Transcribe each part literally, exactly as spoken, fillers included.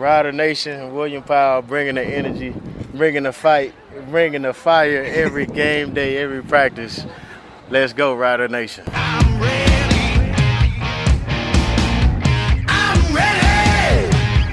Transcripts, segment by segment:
Rider Nation, William Powell bringing the energy, bringing the fight, bringing the fire every game day, every practice. Let's go, Rider Nation. I'm ready. I'm ready.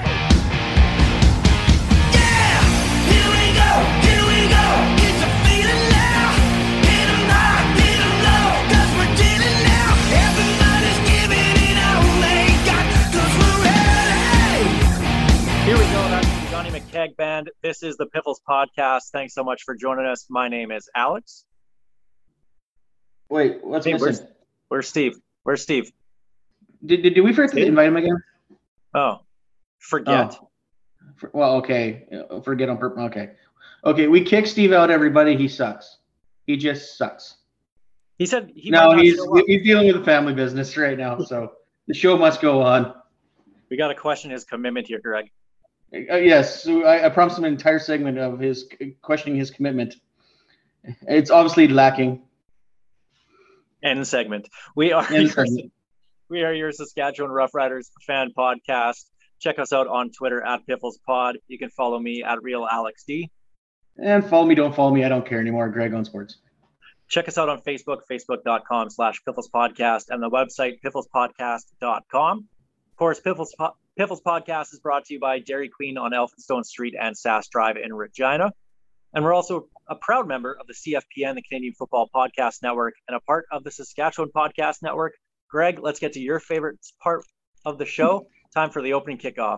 Yeah, here we go, here we go. It's a feeling now. Hit 'em high, hit 'em low, 'cause we're dealing now. Everybody's giving it all they got, 'cause we're ready. Here we go. That's the Johnny McKeag Band. This is the Piffles Podcast. Thanks so much for joining us. My name is Alex. Wait, what's Hey, missing? where's, where's Steve? Where's Steve? Did, did, did we forget to Steve? invite him again? Oh, forget. Oh. For- well, okay. Uh, Forget on purpose. Okay. Okay, we kicked Steve out, everybody. He sucks. He just sucks. He said he no, might not he's show up. he's dealing with a family business right now, so the show must go on. We got to question his commitment here, Greg. Uh, yes, so I, I promised him an entire segment of his questioning his commitment. It's obviously lacking. End segment. We are End your, segment. we are your Saskatchewan Roughriders fan podcast. Check us out on Twitter at PifflesPod. You can follow me at RealAlexD. And follow me, don't follow me. I don't care anymore. Greg on Sports. Check us out on Facebook, facebook.com slash Piffles Podcast, and the website, piffles podcast dot com. Of course, Piffles, po- Piffles Podcast is brought to you by Dairy Queen on Elphinstone Street and Sass Drive in Regina. And we're also a proud member of the C F P N, the Canadian Football Podcast Network, and a part of the Saskatchewan Podcast Network. Greg, let's get to your favorite part of the show. Time for the opening kickoff.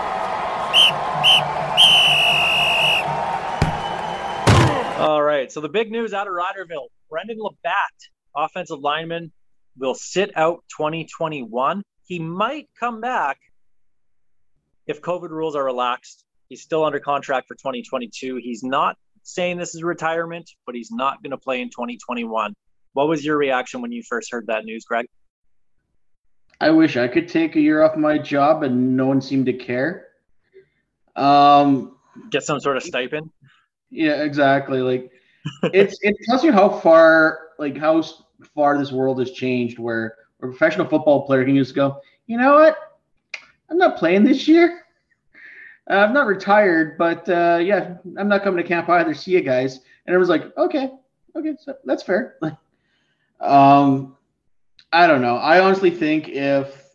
All right, so the big news out of Riderville, Brendan Labatt, offensive lineman, will sit out twenty twenty-one. He might come back if COVID rules are relaxed. He's still under contract for twenty twenty-two. He's not saying this is retirement, but he's not going to play in twenty twenty-one. What was your reaction when you first heard that news, Greg? I wish I could take a year off my job and no one seemed to care. Um, Get some sort of stipend? Yeah, exactly. Like it's it tells you how far like how s- far this world has changed. Where a professional football player can just go, you know what? I'm not playing this year. Uh, I'm not retired, but uh, yeah, I'm not coming to camp either. See you guys. And everyone's like, okay, okay, so that's fair. um, I don't know. I honestly think if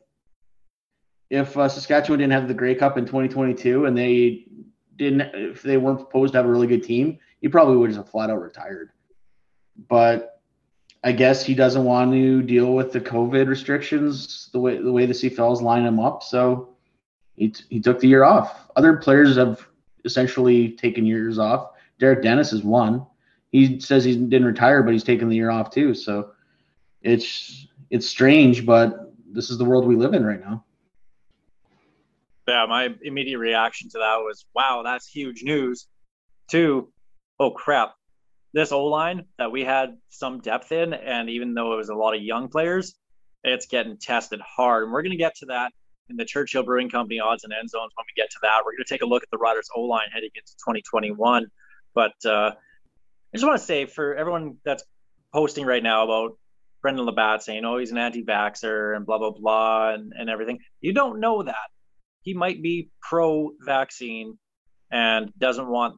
if uh, Saskatchewan didn't have the Grey Cup in twenty twenty-two and they didn't, if they weren't supposed to have a really good team, he probably would have flat out retired. But I guess he doesn't want to deal with the COVID restrictions the way the way the C F Ls line him up. So he t- he took the year off. Other players have essentially taken years off. Derek Dennis has won. He says he didn't retire, but he's taken the year off too. So it's it's strange, but this is the world we live in right now. Yeah, my immediate reaction to that was, wow, that's huge news. Two, oh, crap. This O-line that we had some depth in, and even though it was a lot of young players, it's getting tested hard. And we're going to get to that in the Churchill Brewing Company odds and end zones when we get to that. We're going to take a look at the Riders O-line heading into twenty twenty-one. But uh, I just want to say for everyone that's posting right now about Brendan Labatt saying, oh, he's an anti-vaxxer and blah, blah, blah, and, and everything. You don't know that. He might be pro-vaccine and doesn't want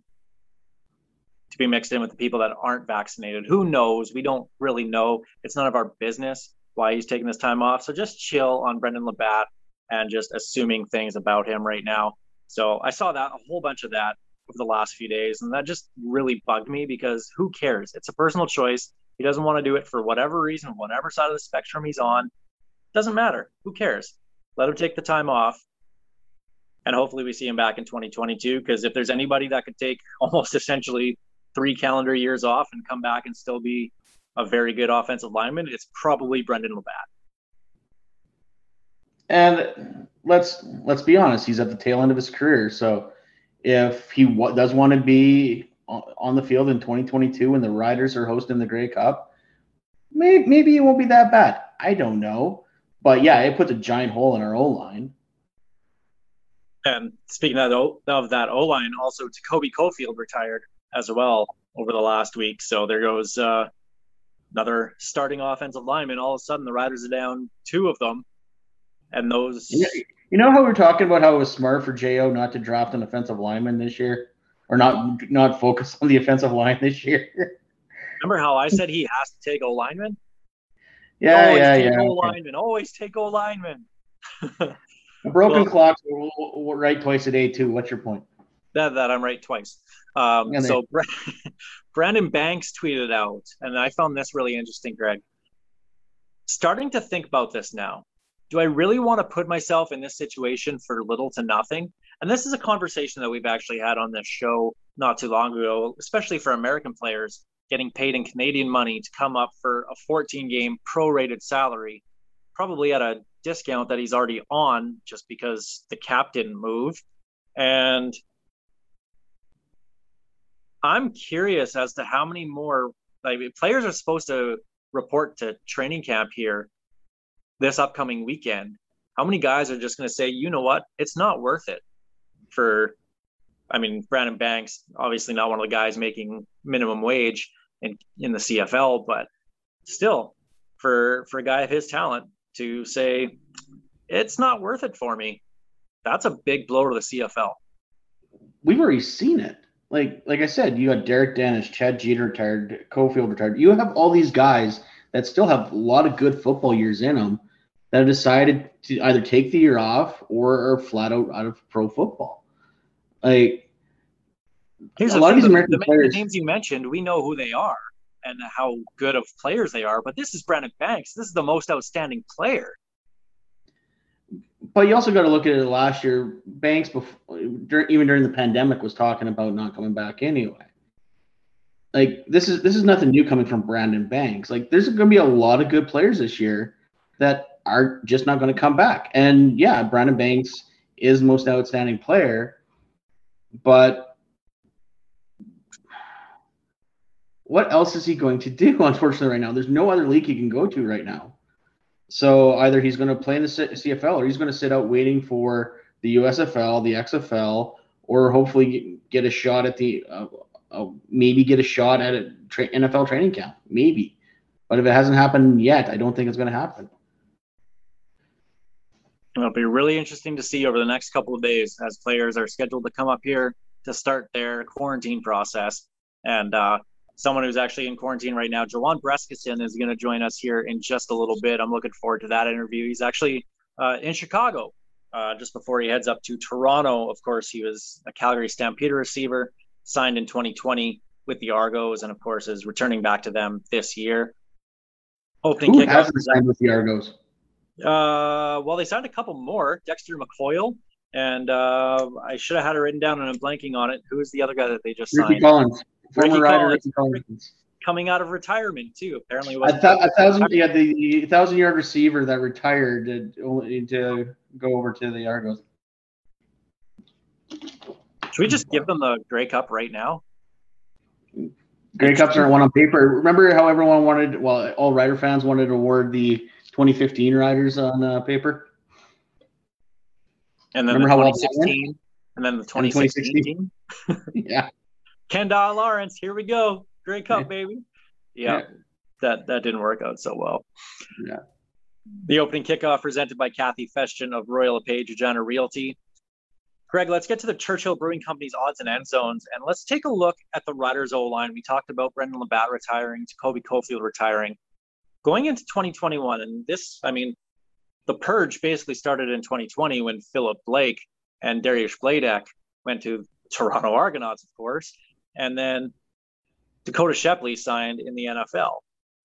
to be mixed in with the people that aren't vaccinated. Who knows? We don't really know. It's none of our business why he's taking this time off. So just chill on Brendan Labatt and just assuming things about him right now. So I saw that, a whole bunch of that over the last few days, and that just really bugged me because who cares? It's a personal choice. He doesn't want to do it for whatever reason, whatever side of the spectrum he's on. Doesn't matter. Who cares? Let him take the time off. And hopefully we see him back in twenty twenty-two, because if there's anybody that could take almost essentially three calendar years off and come back and still be a very good offensive lineman, it's probably Brendan Labatt. And let's let's be honest, he's at the tail end of his career. So if he w- does want to be on, on the field in twenty twenty-two when the Riders are hosting the Grey Cup, maybe, maybe it won't be that bad. I don't know. But yeah, it puts a giant hole in our O-line. And speaking of, the, of that O-line, also Jacoby Cofield retired as well over the last week. So there goes uh, another starting offensive lineman. All of a sudden, the Riders are down two of them. And those Yeah, You know how we are talking about how it was smart for J O not to draft an offensive lineman this year, or not not focus on the offensive line this year? Remember how I said he has to take O lineman? yeah, always yeah, take yeah. O okay. lineman. Always take O lineman. A broken Well, clock, we'll, we'll, we'll right twice a day too. What's your point? that that I'm right twice. Um, Yeah, there- so Brandon Banks tweeted out, and I found this really interesting, Greg. Starting to think about this now. Do I really want to put myself in this situation for little to nothing? And this is a conversation that we've actually had on this show not too long ago, especially for American players getting paid in Canadian money to come up for a fourteen game prorated salary, probably at a discount that he's already on just because the cap didn't move. And I'm curious as to how many more like players are supposed to report to training camp here this upcoming weekend. How many guys are just going to say, you know what, it's not worth it for, I mean, Brandon Banks, obviously not one of the guys making minimum wage in, in the C F L, but still for, for a guy of his talent to say, it's not worth it for me. That's a big blow to the C F L. We've already seen it. Like like I said, you got Derek Dennis, Chad Jeter retired, Cofield retired. You have all these guys that still have a lot of good football years in them that have decided to either take the year off or are flat out out of pro football. Like Here's a the lot thing, of these the, American the, players. the names you mentioned, we know who they are and how good of players they are, but this is Brandon Banks. This is the most outstanding player. But you also got to look at it last year. Banks, before, even during the pandemic, was talking about not coming back anyway. Like this is this is nothing new coming from Brandon Banks. Like there's going to be a lot of good players this year that are just not going to come back. And yeah, Brandon Banks is the most outstanding player, but what else is he going to do? Unfortunately, right now, there's no other league he can go to right now. So either he's going to play in the C F L or he's going to sit out waiting for the U S F L, the X F L, or hopefully get a shot at the uh, uh, maybe get a shot at a tra- N F L training camp, maybe. But if it hasn't happened yet, I don't think it's going to happen. It'll be really interesting to see over the next couple of days as players are scheduled to come up here to start their quarantine process. And uh, someone who's actually in quarantine right now, Jawan Breskison, is going to join us here in just a little bit. I'm looking forward to that interview. He's actually uh, in Chicago uh, just before he heads up to Toronto. Of course, he was a Calgary Stampede receiver, signed in twenty twenty with the Argos, and of course is returning back to them this year. Opening Who kickoff. hasn't signed with the Argos? Uh, well, they signed a couple more. Dexter McCoyle, and uh, I should have had it written down and I'm blanking on it. Who is the other guy that they just Ricky signed? Collins, former Ricky rider Collins. Ricky Collins. Coming out of retirement too. Apparently, it A, wasn't th- a thousand, yeah, the, the thousand yard receiver that retired to, only to go over to the Argos. Should we just give them the Grey Cup right now? Grey Cups aren't one on paper. Remember how everyone wanted, well, all Rider fans wanted to award the twenty fifteen Riders on uh, paper? And then Remember the how well twenty that went? sixteen, and then the And twenty sixteen team. Yeah. Kendall Lawrence, here we go. Grey Cup, Yeah. baby. Yeah, Yeah. that that didn't work out so well. Yeah. The opening kickoff presented by Kathy Festian of Royal LePage Regina Realty. Greg, let's get to the Churchill Brewing Company's odds and end zones, and let's take a look at the Riders O-line. We talked about Brendan Labatt retiring, Jacoby Cofield retiring. Going into twenty twenty-one, and this, I mean, the purge basically started in twenty twenty when Philip Blake and Darius Bladek went to Toronto Argonauts, of course, and then Dakota Shepley signed in the N F L.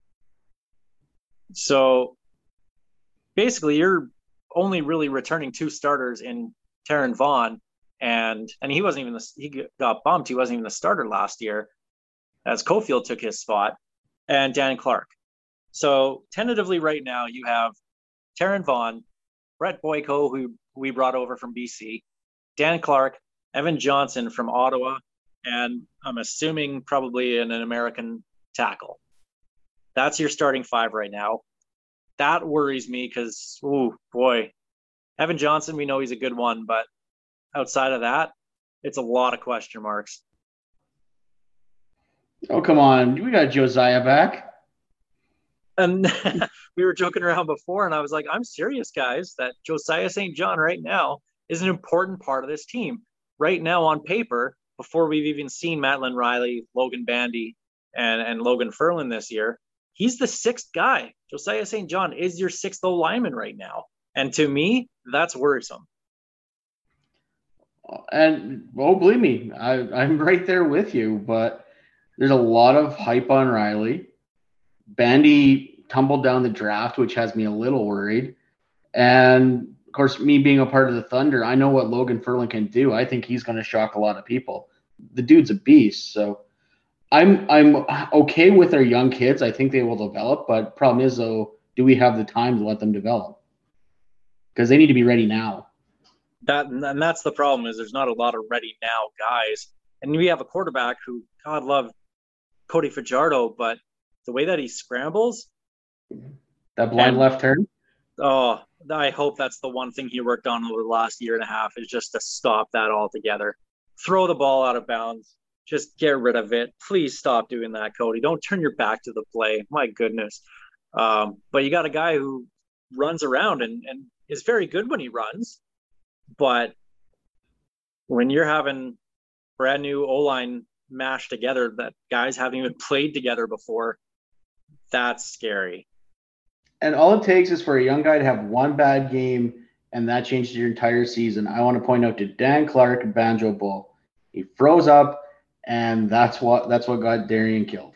So basically, you're only really returning two starters in Taron Vaughn, and and he wasn't even the, he got bumped. He wasn't even the starter last year, as Cofield took his spot, and Dan Clark. So tentatively, right now, you have Taron Vaughn, Brett Boyko, who we brought over from B C, Dan Clark, Evan Johnson from Ottawa, and I'm assuming probably an, an American tackle. That's your starting five right now. That worries me because, oh boy, Evan Johnson, we know he's a good one, but outside of that, it's a lot of question marks. Oh, come on. We got Josiah back. And we were joking around before, and I was like, I'm serious, guys, that Josiah Saint John right now is an important part of this team. Right now, on paper, before we've even seen Matlin Riley, Logan Bandy, and, and Logan Ferlin this year, he's the sixth guy. Josiah Saint John is your sixth O lineman right now. And to me, that's worrisome. And, well, believe me, I, I'm right there with you, but there's a lot of hype on Riley. Bandy tumbled down the draft, which has me a little worried. And, of course, me being a part of the Thunder, I know what Logan Ferlin can do. I think he's going to shock a lot of people. The dude's a beast. So I'm I'm okay with our young kids. I think they will develop. But problem is, though, do we have the time to let them develop? Because they need to be ready now. That and that's the problem, is there's not a lot of ready now guys. And we have a quarterback who, God love Cody Fajardo, but the way that he scrambles. That blind and, left turn? Oh, I hope that's the one thing he worked on over the last year and a half, is just to stop that altogether. Throw the ball out of bounds. Just get rid of it. Please stop doing that, Cody. Don't turn your back to the play. My goodness. Um, but you got a guy who runs around and, and is very good when he runs. But when you're having brand new O-line mashed together that guys haven't even played together before, that's scary. And all it takes is for a young guy to have one bad game, and that changes your entire season. I want to point out to Dan Clark and Banjo Bull. He froze up, and that's what that's what got Darian killed.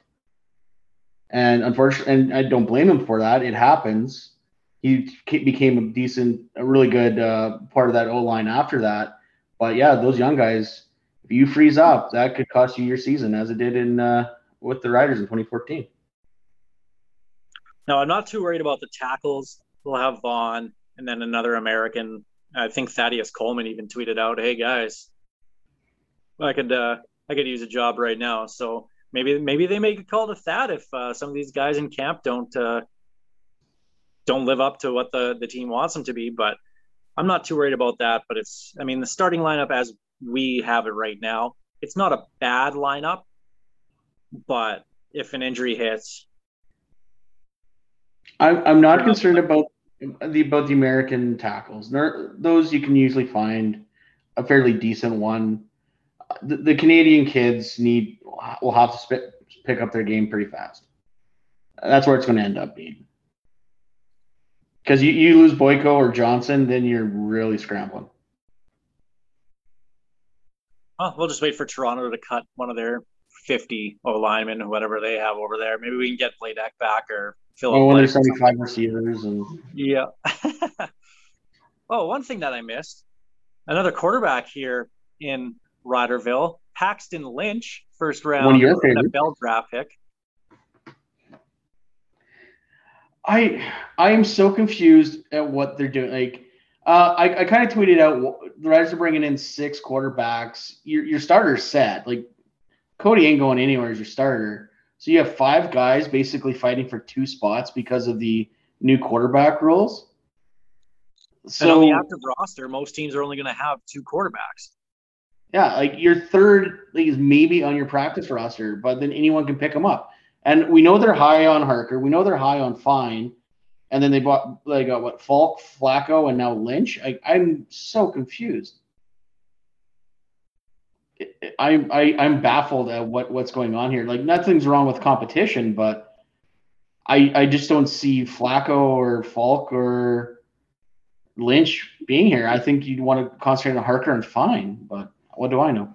And unfortunately, and I don't blame him for that. It happens. He became a decent, a really good uh, part of that O-line after that. But yeah, those young guys, if you freeze up, that could cost you your season, as it did in uh, with the Riders in twenty fourteen. No, I'm not too worried about the tackles. We'll have Vaughn and then another American. I think Thaddeus Coleman even tweeted out, "Hey guys, I could uh, I could use a job right now." So maybe maybe they make a call to Thad if uh, some of these guys in camp don't uh, don't live up to what the the team wants them to be. But I'm not too worried about that. But it's, I mean, the starting lineup as we have it right now, it's not a bad lineup. But if an injury hits, I'm I'm not concerned about the about the American tackles. Those you can usually find a fairly decent one. The, the Canadian kids need will have to spit, pick up their game pretty fast. That's where it's going to end up being. Because you, you lose Boyko or Johnson, then you're really scrambling. Oh, we'll just wait for Toronto to cut one of their fifty O linemen, whatever they have over there. Maybe we can get Bladek back or Philip. Oh, when there's seventy-five receivers and yeah. Oh, one thing that I missed, another quarterback here in Riderville, Paxton Lynch, first round one of your favorites. N F L draft pick. I I am so confused at what they're doing. Like, uh, I I kind of tweeted out the Riders are bringing in six quarterbacks. Your your starter's set. Like, Cody ain't going anywhere as your starter. So you have five guys basically fighting for two spots because of the new quarterback rules. So and on the active roster, most teams are only going to have two quarterbacks. Yeah, like your third like, is maybe on your practice roster, but then anyone can pick them up. And we know they're high on Harker. We know they're high on Fine. And then they bought like uh, what Falk, Flacco, and now Lynch. I, I'm so confused. I, I I'm baffled at what, what's going on here. Like, nothing's wrong with competition, but I I just don't see Flacco or Falk or Lynch being here. I think you'd want to concentrate on Harker and Fine, but what do I know?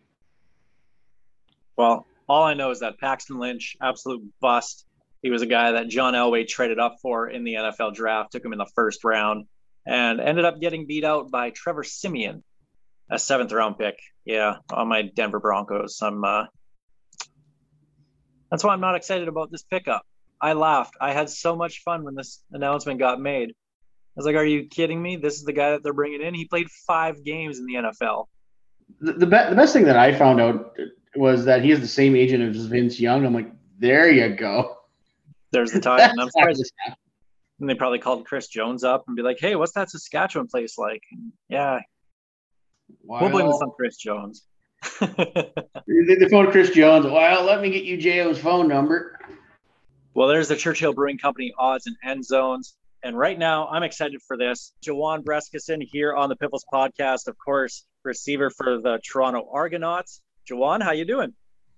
Well, all I know is that Paxton Lynch, absolute bust. He was a guy that John Elway traded up for in the N F L draft, took him in the first round, and ended up getting beat out by Trevor Siemian, a seventh round pick. Yeah, on my Denver Broncos. I'm. Uh, that's why I'm not excited about this pickup. I laughed. I had so much fun when this announcement got made. I was like, "Are you kidding me? This is the guy that they're bringing in. He played five games in the N F L." The the, be- the best thing that I found out was that he is the same agent as Vince Young. I'm like, there you go. There's the tie. And I'm surprised. And they probably called Chris Jones up and be like, "Hey, what's that Saskatchewan place like?" And yeah. Wow. We'll blame this on Chris Jones. they, they phoned Chris Jones. Well, let me get you J O's phone number. Well, there's the Churchill Brewing Company odds and end zones. And right now, I'm excited for this. Jawan Breskison here on the Piffles podcast, of course, receiver for the Toronto Argonauts. Jawan, how you doing?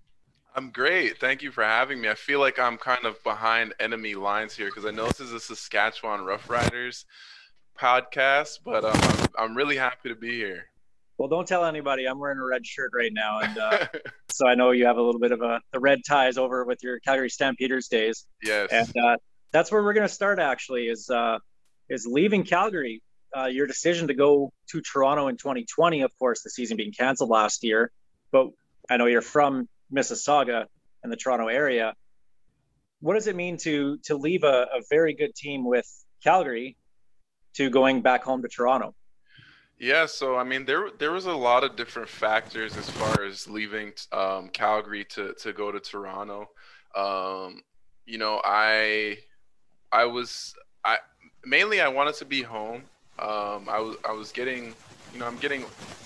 I'm great. Thank you for having me. I feel like I'm kind of behind enemy lines here because I know this is a Saskatchewan Roughriders podcast, but um, I'm, I'm really happy to be here. Well, don't tell anybody. I'm wearing a red shirt right now, and uh, so I know you have a little bit of a the red ties over with your Calgary Stampeders days. Yes. And uh, that's where we're going to start. Actually, is uh, is leaving Calgary. Uh, your decision to go to Toronto in twenty twenty, of course, the season being canceled last year. But I know you're from Mississauga and the Toronto area. What does it mean to to leave a, a very good team with Calgary to going back home to Toronto? Yeah, so I mean, there there was a lot of different factors as far as leaving um, Calgary to to go to Toronto. Um, you know, I I was I mainly I wanted to be home. Um, I was I was getting, you know, I'm getting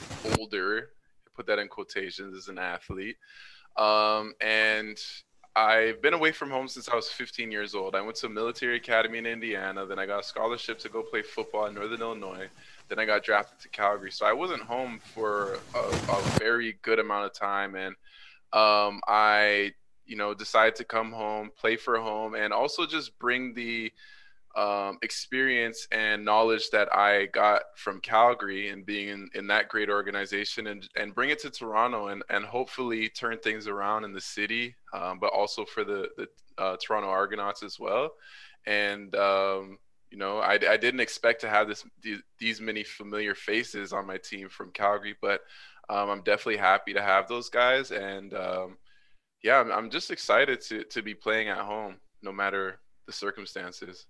older. Put that in quotations as an athlete, um, and I've been away from home since I was fifteen years old. I went to a military academy in Indiana. Then I got a scholarship to go play football in Northern Illinois. Then I got drafted to Calgary. So I wasn't home for a, a very good amount of time. And um, I, you know, decided to come home, play for home, and also just bring the um, experience and knowledge that I got from Calgary and being in, in that great organization and, and bring it to Toronto and, and hopefully turn things around in the city, um, but also for the, the uh, Toronto Argonauts as well. And, um, you know, I, I didn't expect to have this these, these many familiar faces on my team from Calgary, but um, I'm definitely happy to have those guys. And um, yeah, I'm, I'm just excited to to be playing at home, no matter the circumstances.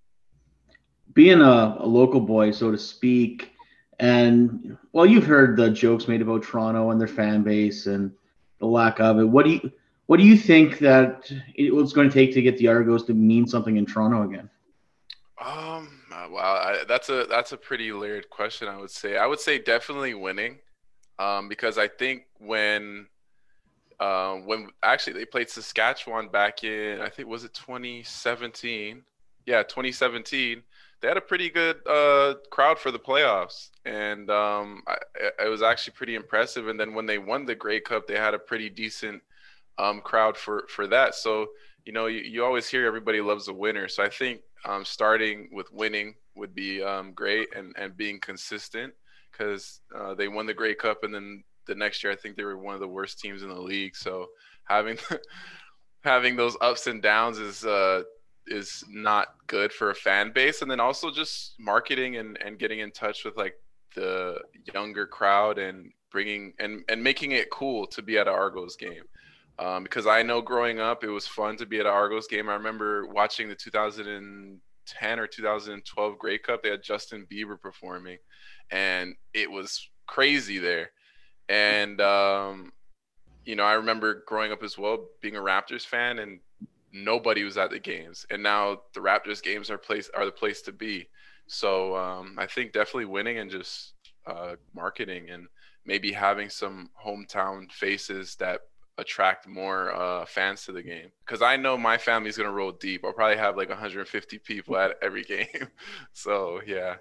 Being a, a local boy, so to speak, and well, you've heard the jokes made about Toronto and their fan base and the lack of it. What do you what do you think that it's going to take to get the Argos to mean something in Toronto again? Um, uh, wow, I, that's a that's a pretty layered question. I would say I would say definitely winning, um, because I think when, um, when actually they played Saskatchewan back in I think was it twenty seventeen, yeah, twenty seventeen. They had a pretty good uh, crowd for the playoffs, and um, I, it was actually pretty impressive. And then when they won the Grey Cup, they had a pretty decent um, crowd for for that. So you know, you, you always hear everybody loves a winner. So I think um, starting with winning would be um, great and, and being consistent because uh, they won the Grey Cup. And then the next year, I think they were one of the worst teams in the league. So having having those ups and downs is uh, is not good for a fan base. And then also just marketing and, and getting in touch with like the younger crowd and bringing and, and making it cool to be at an Argos game. Um, because I know growing up, it was fun to be at an Argos game. I remember watching the two thousand ten or two thousand twelve Grey Cup. They had Justin Bieber performing, and it was crazy there. And, um, you know, I remember growing up as well, being a Raptors fan, and nobody was at the games. And now the Raptors games are place are the place to be. So um, I think definitely winning and just uh, marketing and maybe having some hometown faces that attract more uh, fans to the game, because I know my family's gonna roll deep. I'll probably have like one hundred fifty people at every game. So yeah.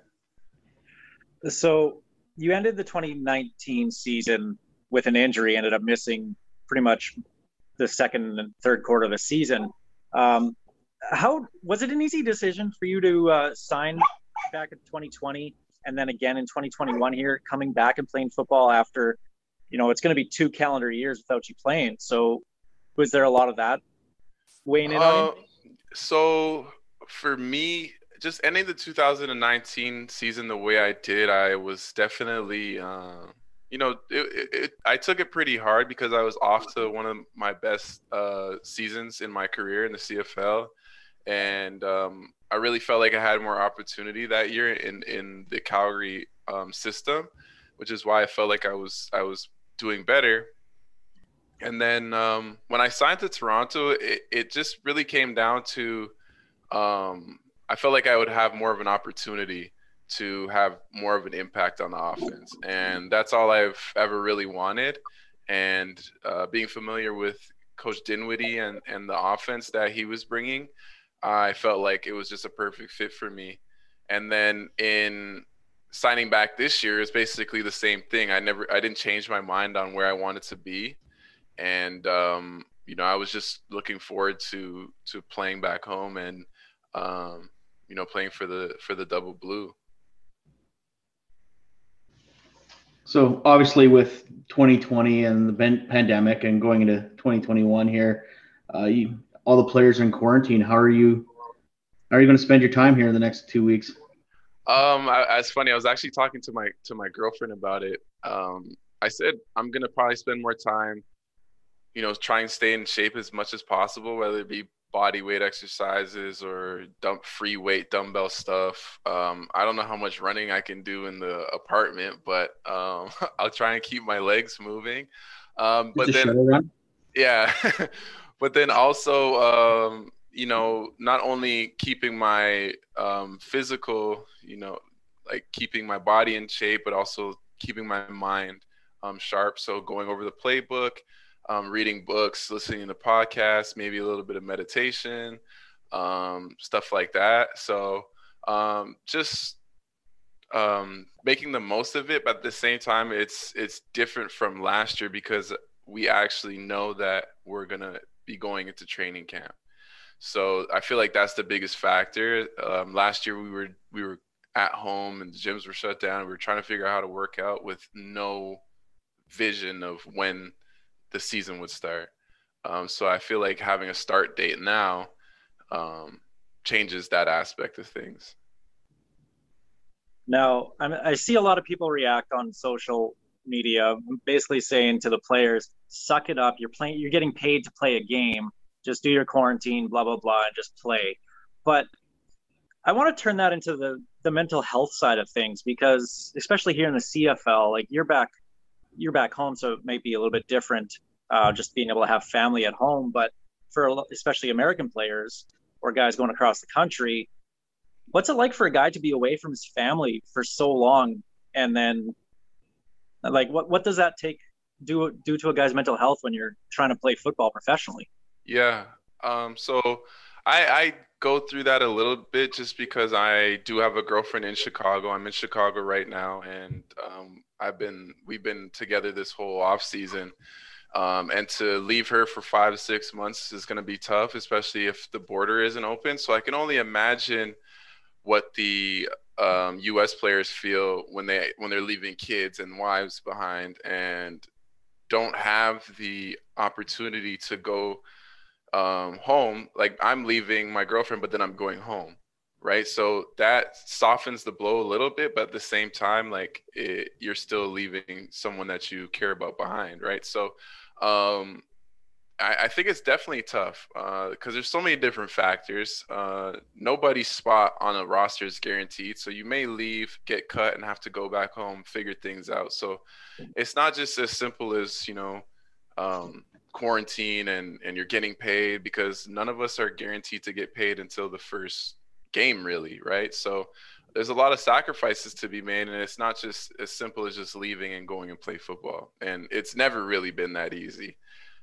So you ended the twenty nineteen season with an injury, ended up missing pretty much the second and third quarter of the season. Um, how was it an easy decision for you to uh, sign back in twenty twenty and then again in twenty twenty-one here, coming back and playing football after, you know, it's going to be two calendar years without you playing? So was there a lot of that weighing in uh, on you? So for me, just ending the two thousand nineteen season the way I did, I was definitely, uh, you know, it, it, I took it pretty hard because I was off to one of my best uh, seasons in my career in the C F L. And um, I really felt like I had more opportunity that year in, in the Calgary um, system, which is why I felt like I was I was doing better. And then um, when I signed to Toronto, it, it just really came down to um, I felt like I would have more of an opportunity to have more of an impact on the offense. And that's all I've ever really wanted. And uh, being familiar with Coach Dinwiddie and and the offense that he was bringing, I felt like it was just a perfect fit for me. And then in signing back this year is basically the same thing. I never, I didn't change my mind on where I wanted to be, and um, you know, I was just looking forward to to playing back home and um, you know, playing for the for the Double Blue. So obviously, with twenty twenty and the ben- pandemic, and going into twenty twenty-one here, uh, you, all the players are in quarantine. How are you? How are you going to spend your time here in the next two weeks? Um, I, it's funny. I was actually talking to my to my girlfriend about it. Um, I said I'm gonna probably spend more time, you know, try and stay in shape as much as possible, whether it be body weight exercises or dump free weight dumbbell stuff. Um, I don't know how much running I can do in the apartment, but um, I'll try and keep my legs moving. Um, but Just a then, shuttle run? yeah, but then also, um, you know, not only keeping my um, physical, you know, like keeping my body in shape, but also keeping my mind um, sharp. So going over the playbook, um, reading books, listening to podcasts, maybe a little bit of meditation, um, stuff like that. So um, just um, making the most of it, but at the same time, it's it's different from last year because we actually know that we're gonna be going into training camp. So I feel like that's the biggest factor. Um, last year we were we were at home and the gyms were shut down. We were trying to figure out how to work out with no vision of when the season would start. Um, so I feel like having a start date now um, changes that aspect of things. Now, I, I see a lot of people react on social media, basically saying to the players, "Suck it up. You're playing. You're getting paid to play a game. Just do your quarantine, blah blah blah, and just play." But I want to turn that into the the mental health side of things, because especially here in the C F L, like you're back, you're back home, so it might be a little bit different, uh, just being able to have family at home. But for a lo- especially American players or guys going across the country, what's it like for a guy to be away from his family for so long, and then like what what does that take do do to a guy's mental health when you're trying to play football professionally? Yeah. Um, so I, I go through that a little bit just because I do have a girlfriend in Chicago. I'm in Chicago right now, and um, I've been we've been together this whole off season. Um, and to leave her for five six months is going to be tough, especially if the border isn't open. So I can only imagine what the um, U S players feel when they when they're leaving kids and wives behind and don't have the opportunity to go um, home. Like I'm leaving my girlfriend, but then I'm going home, right? So that softens the blow a little bit, but at the same time, like it, you're still leaving someone that you care about behind, right? So um, I, I think it's definitely tough because uh, there's so many different factors. Uh, nobody's spot on a roster is guaranteed, so you may leave, get cut, and have to go back home, figure things out. So it's not just as simple as you know. Um, quarantine and and you're getting paid, because none of us are guaranteed to get paid until the first game, really, right? So there's a lot of sacrifices to be made, and it's not just as simple as just leaving and going and play football, and it's never really been that easy,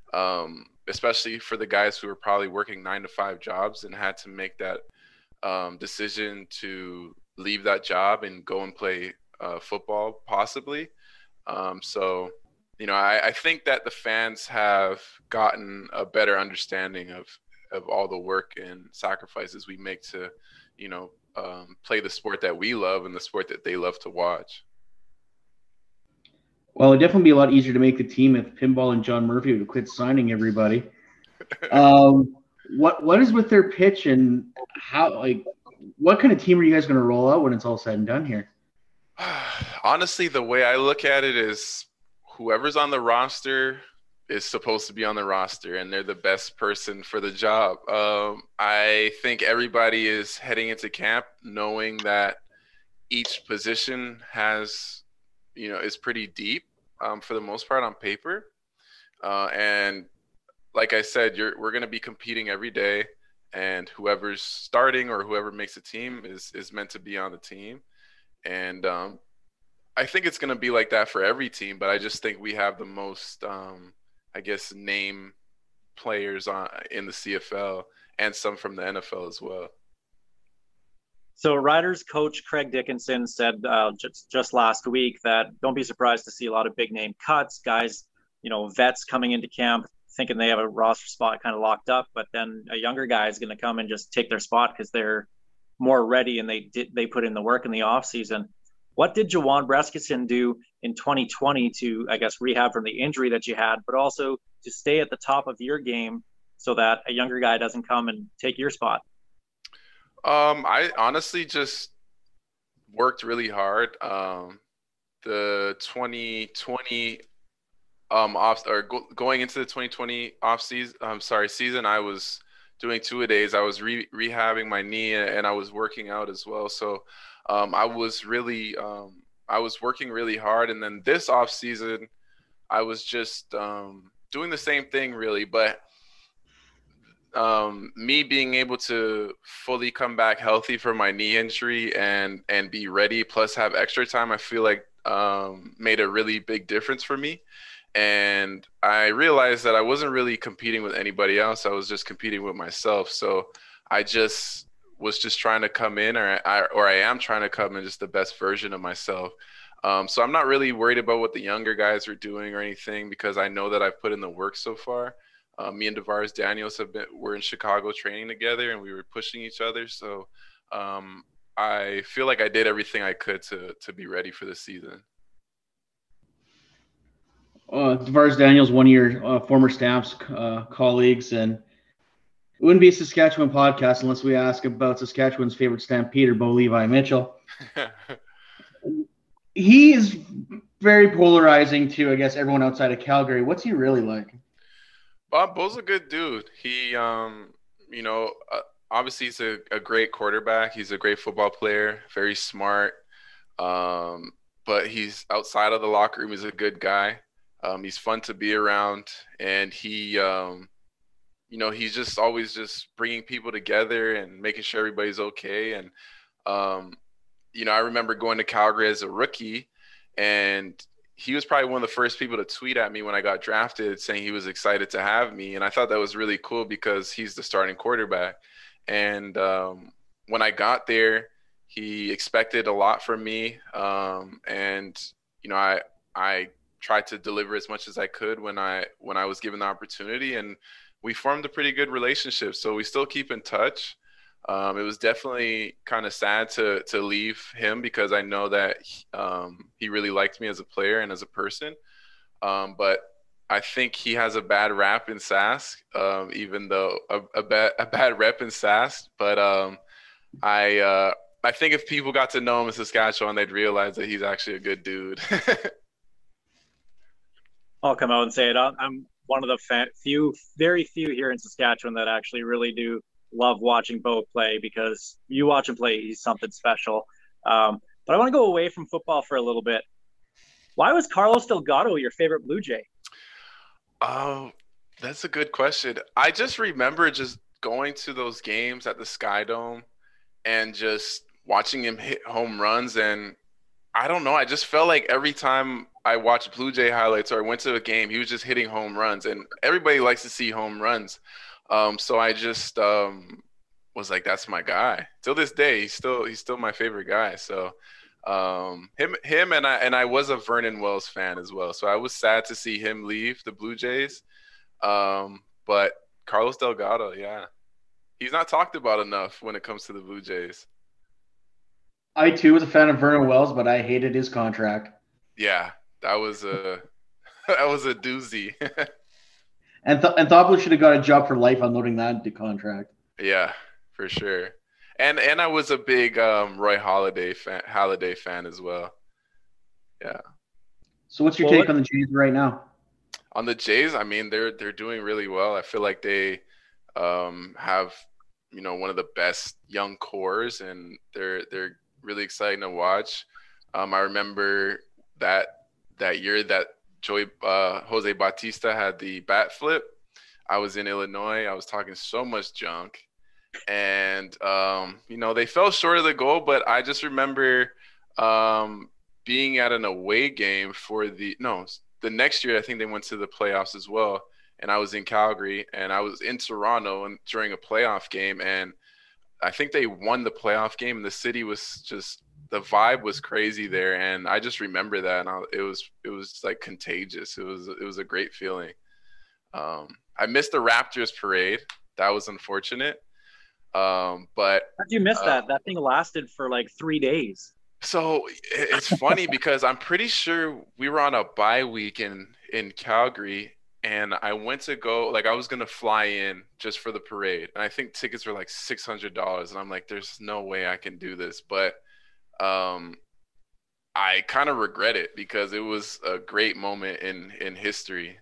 um, especially for the guys who are probably working nine to five jobs and had to make that um, decision to leave that job and go and play uh, football possibly. Um, so you know, I, I think that the fans have gotten a better understanding of, of all the work and sacrifices we make to, you know, um, play the sport that we love and the sport that they love to watch. Well, it'd definitely be a lot easier to make the team if Pinball and John Murphy would quit signing everybody. um, what what is with their pitch, and how, like, what kind of team are you guys going to roll out when it's all said and done here? Honestly, the way I look at it is whoever's on the roster is supposed to be on the roster, and they're the best person for the job. Um, I think everybody is heading into camp knowing that each position has, you know, is pretty deep um, for the most part on paper. Uh, and like I said, you're, we're going to be competing every day, and whoever's starting or whoever makes a team is, is meant to be on the team. And um, I think it's going to be like that for every team, but I just think we have the most, um, I guess, name players on in the C F L and some from the N F L as well. So Riders coach Craig Dickinson said uh, just just last week that don't be surprised to see a lot of big name cuts, guys, you know, vets coming into camp thinking they have a roster spot kind of locked up, but then a younger guy is going to come and just take their spot because they're more ready and they did they put in the work in the off season. What did Jawan Breskinson do in twenty twenty to, I guess, rehab from the injury that you had, but also to stay at the top of your game so that a younger guy doesn't come and take your spot? Um, I honestly just worked really hard. Um, the twenty twenty um off or go, going into the twenty twenty off season, I'm sorry, season, I was doing two a days. I was re- rehabbing my knee and I was working out as well. So um, I was really um, I was working really hard. And then this off season, I was just um, doing the same thing really, but um, me being able to fully come back healthy from my knee injury and and be ready, plus have extra time, I feel like um, made a really big difference for me. And I realized that I wasn't really competing with anybody else. I was just competing with myself. So I just was just trying to come in, or I, or I am trying to come in just the best version of myself. Um, so I'm not really worried about what the younger guys are doing or anything, because I know that I've put in the work so far. Uh, me and DeVaris Daniels have been, we're in Chicago training together and we were pushing each other. So um, I feel like I did everything I could to, to be ready for the season. Uh, DeVaris Daniels, one of your uh, former Stamps uh, colleagues, and it wouldn't be a Saskatchewan podcast unless we ask about Saskatchewan's favorite Stampeder, Bo Levi Mitchell. He is very polarizing to, I guess, everyone outside of Calgary. What's he really like? Bob Bo's a good dude. He, um, you know, uh, obviously he's a, a great quarterback. He's a great football player, very smart. Um, but he's outside of the locker room. He's a good guy. Um, he's fun to be around, and he, um, you know, he's just always just bringing people together and making sure everybody's okay. And, um, you know, I remember going to Calgary as a rookie, and he was probably one of the first people to tweet at me when I got drafted saying he was excited to have me. And I thought that was really cool because he's the starting quarterback. And um, when I got there, he expected a lot from me. Um, and, you know, I, I tried to deliver as much as I could when I, when I was given the opportunity, and we formed a pretty good relationship. So we still keep in touch. Um, it was definitely kind of sad to to leave him because I know that he, um, he really liked me as a player and as a person. Um, but I think he has a bad rap in Sask, um, even though a, a, bad, a bad rep in Sask. But um, I uh, I think if people got to know him in Saskatchewan, they'd realize that he's actually a good dude. I'll come out and say it. I'm one of the fa- few, very few here in Saskatchewan that actually really do love watching Bo play, because you watch him play, he's something special. Um, but I want to go away from football for a little bit. Why was Carlos Delgado your favorite Blue Jay? Oh, that's a good question. I just remember just going to those games at the Sky Dome and just watching him hit home runs. And I don't know, I just felt like every time I watched Blue Jay highlights or I went to a game, he was just hitting home runs. And everybody likes to see home runs. Um, so I just um, was like, that's my guy. Till this day, he's still he's still my favorite guy. So um, him him and I and I was a Vernon Wells fan as well. So I was sad to see him leave the Blue Jays. Um, but Carlos Delgado, yeah, he's not talked about enough when it comes to the Blue Jays. I too was a fan of Vernon Wells, but I hated his contract. Yeah, that was a that was a doozy. And th- and Thopler should have got a job for life unloading that contract. Yeah, for sure. And and I was a big um, Roy Halladay fan, Halladay fan as well. Yeah. So what's your Well, take on the Jays right now? On the Jays, I mean, they're they're doing really well. I feel like they um, have, you know, one of the best young cores, and they're they're really exciting to watch. Um, I remember that that year that Joey uh, Jose Bautista had the bat flip. I was in Illinois. I was talking so much junk, and um, you know, they fell short of the goal. But I just remember um, being at an away game for the no the next year. I think they went to the playoffs as well, and I was in Calgary, and I was in Toronto and during a playoff game, and I think they won the playoff game, and the city was just the vibe was crazy there, and I just remember that, and I, it was it was like contagious. It was it was a great feeling. Um, I missed the Raptors parade. That was unfortunate. Um, but How'd you miss uh, that? That thing lasted for like three days. So it's funny because I'm pretty sure we were on a bye week in in Calgary, and I went to go like I was gonna fly in just for the parade, and I think tickets were like six hundred dollars, and I'm like, there's no way I can do this, but um, I kind of regret it because it was a great moment in in history.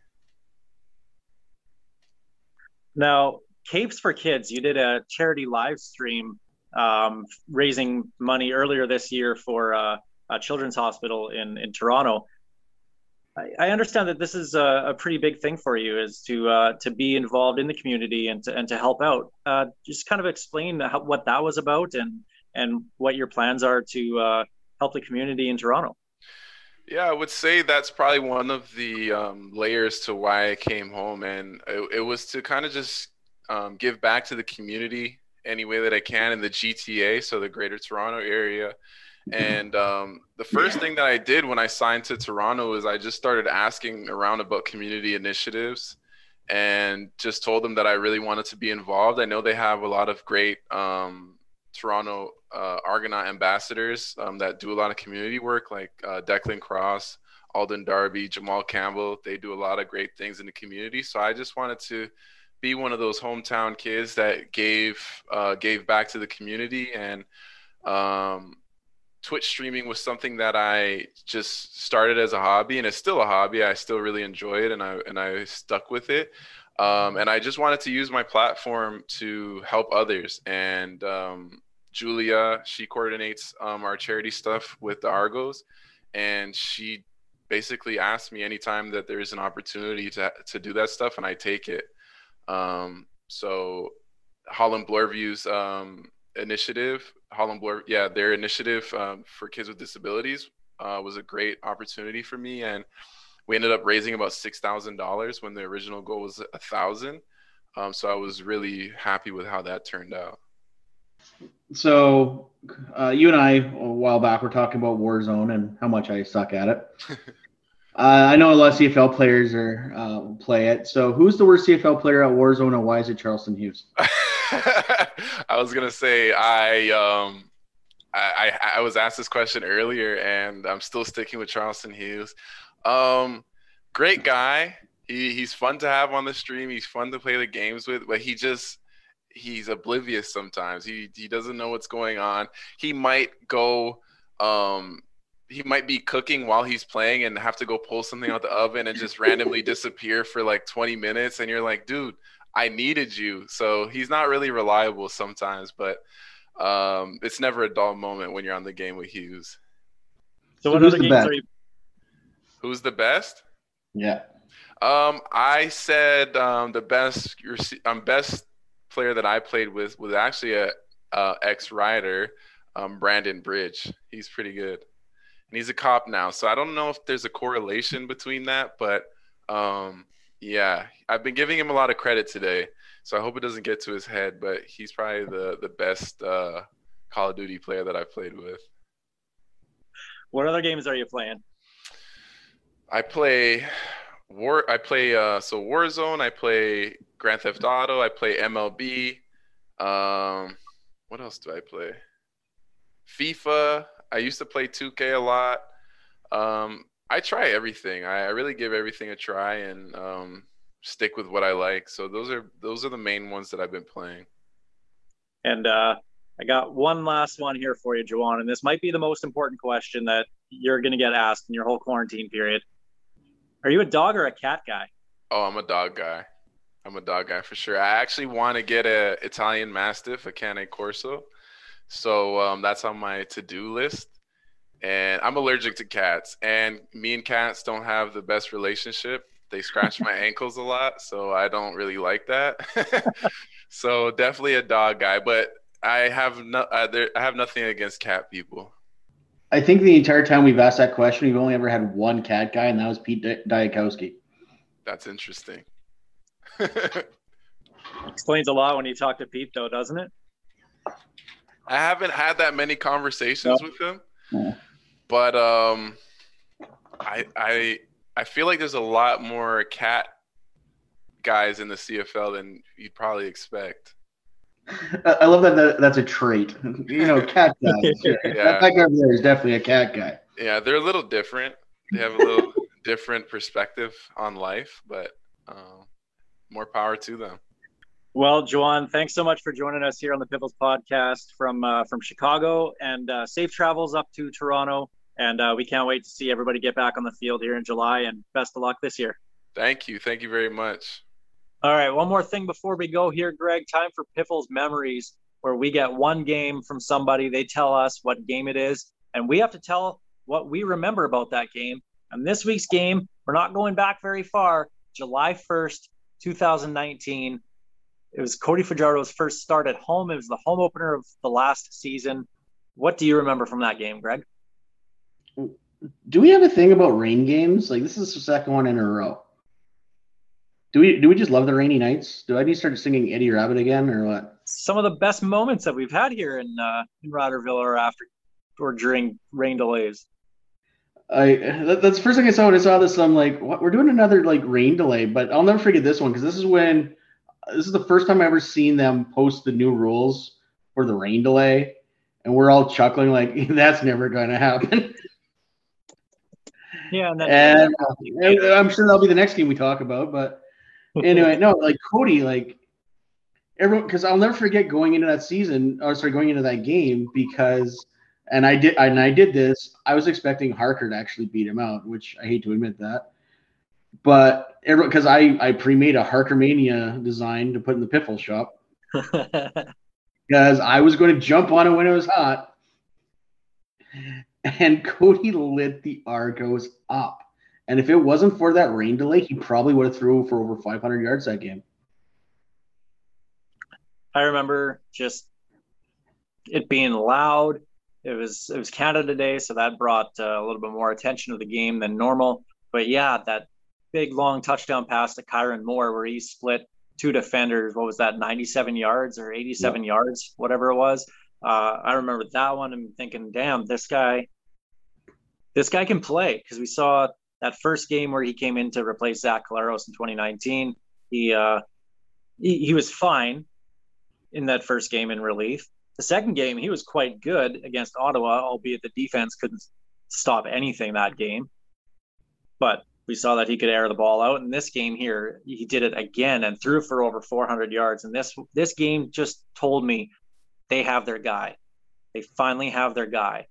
Now, Capes for Kids, you did a charity live stream um, raising money earlier this year for uh, a children's hospital in, in Toronto. I, I understand that this is a, a pretty big thing for you, is to uh, to be involved in the community and to, and to help out. Uh, just kind of explain how, what that was about and and what your plans are to uh, help the community in Toronto. Yeah, I would say that's probably one of the um, layers to why I came home, and it, it was to kind of just um, give back to the community any way that I can in the G T A, so the Greater Toronto Area. And um, the first thing that I did when I signed to Toronto is I just started asking around about community initiatives, and just told them that I really wanted to be involved. I know they have a lot of great um, Toronto uh, Argonaut ambassadors um, that do a lot of community work, like uh, Declan Cross, Alden Darby, Jamal Campbell. They do a lot of great things in the community. So I just wanted to be one of those hometown kids that gave uh, gave back to the community. And um, Twitch streaming was something that I just started as a hobby, and it's still a hobby. I still really enjoy it, and I and I stuck with it. Um, and I just wanted to use my platform to help others. And um, Julia, she coordinates um, our charity stuff with the Argos, and she basically asked me anytime that there's an opportunity to to do that stuff, and I take it. Um, so Holland Bloorview's um, initiative, Holland Bloor, yeah, their initiative um, for kids with disabilities uh, was a great opportunity for me, and we ended up raising about six thousand dollars when the original goal was a thousand. Um, so I was really happy with how that turned out. So uh, you and I, a while back, were talking about Warzone and how much I suck at it. uh, I know a lot of C F L players are uh, play it. So who's the worst C F L player at Warzone, and why is it Charleston Hughes? I was gonna say I um I, I I was asked this question earlier, and I'm still sticking with Charleston Hughes. Um, great guy. He he's fun to have on the stream. He's fun to play the games with, but he just he's oblivious sometimes. He he doesn't know what's going on. He might go um he might be cooking while he's playing and have to go pull something out the oven and just randomly disappear for like twenty minutes, and you're like, dude, I needed you. So he's not really reliable sometimes, but um it's never a dull moment when you're on the game with Hughes. So, So what who's other the games best? are you? Who's the best? Yeah. Um, I said um, the best um, best player that I played with was actually a, a ex-rider, um, Brandon Bridge. He's pretty good, and he's a cop now. So I don't know if there's a correlation between that, but um, yeah, I've been giving him a lot of credit today. So I hope it doesn't get to his head, but he's probably the the best uh, Call of Duty player that I've played with. What other games are you playing? I play War. I play uh, so Warzone. I play Grand Theft Auto. I play M L B. Um, what else do I play? FIFA. I used to play two K a lot. Um, I try everything. I, I really give everything a try and um, stick with what I like. So those are those are the main ones that I've been playing. And uh, I got one last one here for you, Juwan, and this might be the most important question that you're going to get asked in your whole quarantine period. Are you a dog or a cat guy? Oh, I'm a dog guy. I'm a dog guy for sure. I actually want to get a Italian Mastiff, a Cane Corso. So um, that's on my to-do list. And I'm allergic to cats. And me and cats don't have the best relationship. They scratch my ankles a lot, so I don't really like that. So definitely a dog guy. But I have no, uh, there, I have nothing against cat people. I think the entire time we've asked that question, we've only ever had one cat guy, and that was Pete Diakowski. That's interesting. Explains a lot when you talk to Pete, though, doesn't it? I haven't had that many conversations No. with him, Yeah. but um, I I I feel like there's a lot more cat guys in the C F L than you'd probably expect. I I love that, that that's a trait. You know, cat guys. Yeah. Yeah. That, that guy over there is definitely a cat guy. Yeah, they're a little different. They have a little different perspective on life, but uh, more power to them. Well, Juwan, thanks so much for joining us here on the Pivots podcast from uh, from Chicago, and uh, safe travels up to Toronto. And uh, we can't wait to see everybody get back on the field here in July. And best of luck this year. Thank you. Thank you very much. All right, one more thing before we go here, Greg. Time for Piffles Memories, where we get one game from somebody. They tell us what game it is, and we have to tell what we remember about that game. And this week's game, we're not going back very far. July first, twenty nineteen. It was Cody Fajardo's first start at home. It was the home opener of the last season. What do you remember from that game, Greg? Do we have a thing about rain games? Like, this is the second one in a row. Do we do we just love the rainy nights? Do I need to start singing Eddie Rabbit again, or what? Some of the best moments that we've had here in uh, in Riderville are after or during rain delays. I that, that's the first thing I saw when I saw this. I'm like, what? We're doing another like rain delay, but I'll never forget this one because this is when this is the first time I ever seen them post the new rules for the rain delay, and we're all chuckling like that's never going to happen. Yeah, and then and, uh, and I'm sure that'll be the next game we talk about. But anyway, no, like Cody, like everyone, because I'll never forget going into that season, or sorry, going into that game because. And I did, and I did this. I was expecting Harker to actually beat him out, which I hate to admit that. But because I, I pre-made a Harkermania design to put in the Piffle shop because I was going to jump on it when it was hot. And Cody lit the Argos up. And if it wasn't for that rain delay, he probably would have threw for over five hundred yards that game. I remember just it being loud. It was it was Canada Day, so that brought uh, a little bit more attention to the game than normal. But yeah, that big long touchdown pass to Kyron Moore where he split two defenders. What was that, ninety-seven yards or eighty-seven yeah. yards, whatever it was. Uh, I remember that one and thinking, damn, this guy, this guy can play, because we saw that first game where he came in to replace Zach Collaros in twenty nineteen. He uh, he, he was fine in that first game in relief. The second game, he was quite good against Ottawa, albeit the defense couldn't stop anything that game. But we saw that he could air the ball out. In this game here, he did it again and threw for over four hundred yards. And this this game just told me they have their guy. They finally have their guy.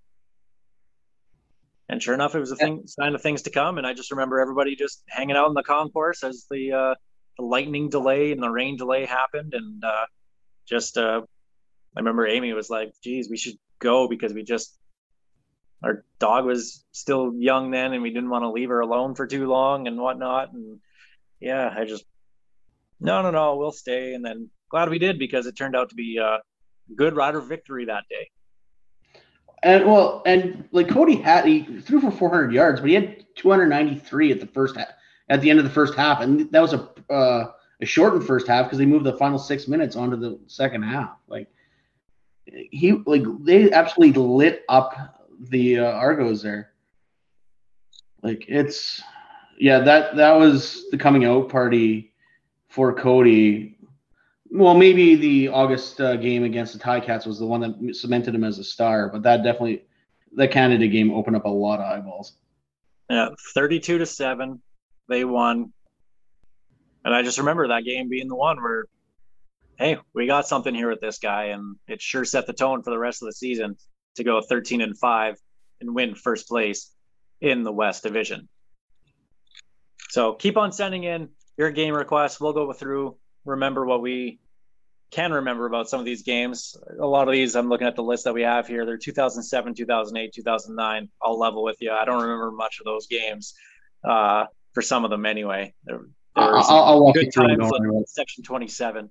And sure enough, it was a thing, sign of things to come. And I just remember everybody just hanging out in the concourse as the, uh, the lightning delay and the rain delay happened. And uh, just uh, – I remember Amy was like, geez, we should go because we just, our dog was still young then and we didn't want to leave her alone for too long and whatnot. And yeah, I just, no, no, no, we'll stay. And then glad we did because it turned out to be a good rider victory that day. And well, and like Cody had, he threw for four hundred yards, but he had two hundred ninety-three at the first half, at the end of the first half. And that was a, uh, a shortened first half because they moved the final six minutes onto the second half. Like, he like they absolutely lit up the uh, Argos there. Like it's yeah that that was the coming out party for Cody. Well, maybe the August uh, game against the Ticats was the one that cemented him as a star, but that definitely that Canada game opened up a lot of eyeballs. Yeah, thirty-two to seven, they won, and I just remember that game being the one where, hey, we got something here with this guy, and it sure set the tone for the rest of the season to go thirteen and five and win first place in the West Division. So keep on sending in your game requests. We'll go through, remember what we can remember about some of these games. A lot of these, I'm looking at the list that we have here. They're two thousand seven, two thousand eight, two thousand nine. I'll level with you. I don't remember much of those games uh, for some of them anyway. There, there were some I'll, I'll walk good you through times them, like Section twenty-seven.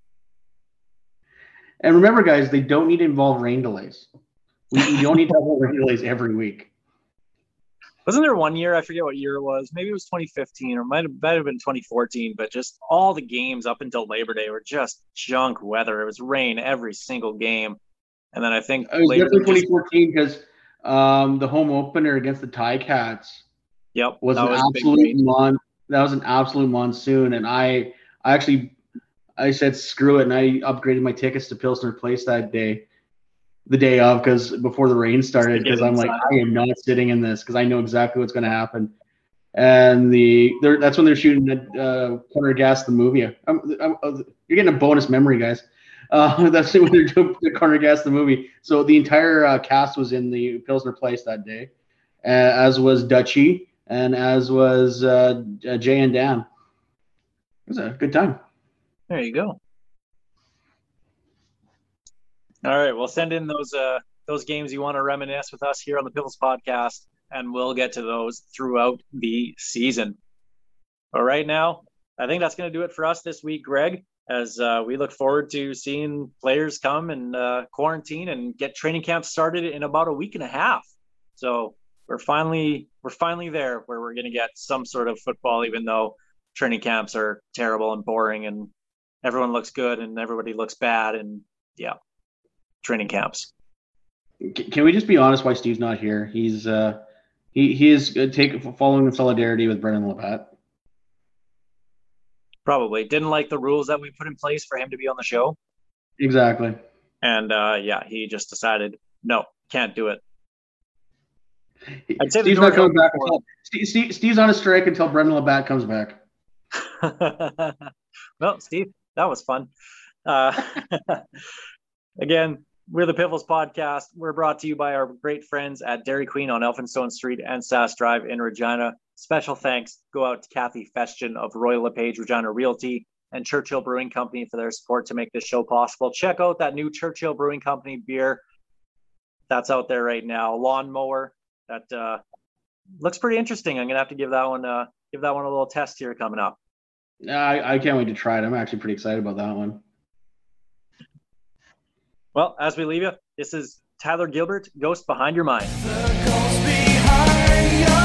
And remember, guys, they don't need to involve rain delays. We, we don't need to have rain delays every week. Wasn't there one year, I forget what year it was, maybe it was twenty fifteen or might have, might have been twenty fourteen, but just all the games up until Labor Day were just junk weather. It was rain every single game. And then I think It was Labor definitely Day twenty just, fourteen because um, the home opener against the Ticats yep, was that an was big absolute rain. mon. That was an absolute monsoon, and I, I actually, I said screw it, and I upgraded my tickets to Pilsner Place that day, the day of, because before the rain started, To get because I'm like, inside. I am not sitting in this because I know exactly what's going to happen. And the they're, that's when they're shooting the uh, Corner Gas the movie. I'm, I'm, I'm- you're getting a bonus memory, guys. Uh, that's when they're doing the Corner Gas the movie. So the entire uh, cast was in the Pilsner Place that day, uh, as was Dutchie and as was uh, Jay and Dan. It was a good time. There you go. All right, well, send in those uh, those games you want to reminisce with us here on the Pivots Podcast, and we'll get to those throughout the season. But right now, I think that's going to do it for us this week, Greg, as uh, we look forward to seeing players come and uh, quarantine and get training camp started in about a week and a half. So we're finally we're finally there where we're going to get some sort of football, even though training camps are terrible and boring and everyone looks good and everybody looks bad. And yeah, training camps. C- Can we just be honest why Steve's not here? He's uh, he he is uh, take following in solidarity with Brendan Labatt. Probably didn't like the rules that we put in place for him to be on the show. Exactly. And uh, yeah, he just decided, no, can't do it. I'd say the Steve's not door's coming back open until Steve, Steve, Steve's on a strike until Brendan Labatt comes back. Well, Steve, that was fun. Uh, again, we're the Pivots Podcast. We're brought to you by our great friends at Dairy Queen on Elphinstone Street and Sass Drive in Regina. Special thanks go out to Kathy Festian of Royal LePage Regina Realty and Churchill Brewing Company for their support to make this show possible. Check out that new Churchill Brewing Company beer that's out there right now. Lawnmower that uh, looks pretty interesting. I'm gonna have to give that one uh, give that one a little test here coming up. I, I can't wait to try it. I'm actually pretty excited about that one. Well, as we leave you, this is Tyler Gilbert, Ghost Behind Your Mind. The ghost behind your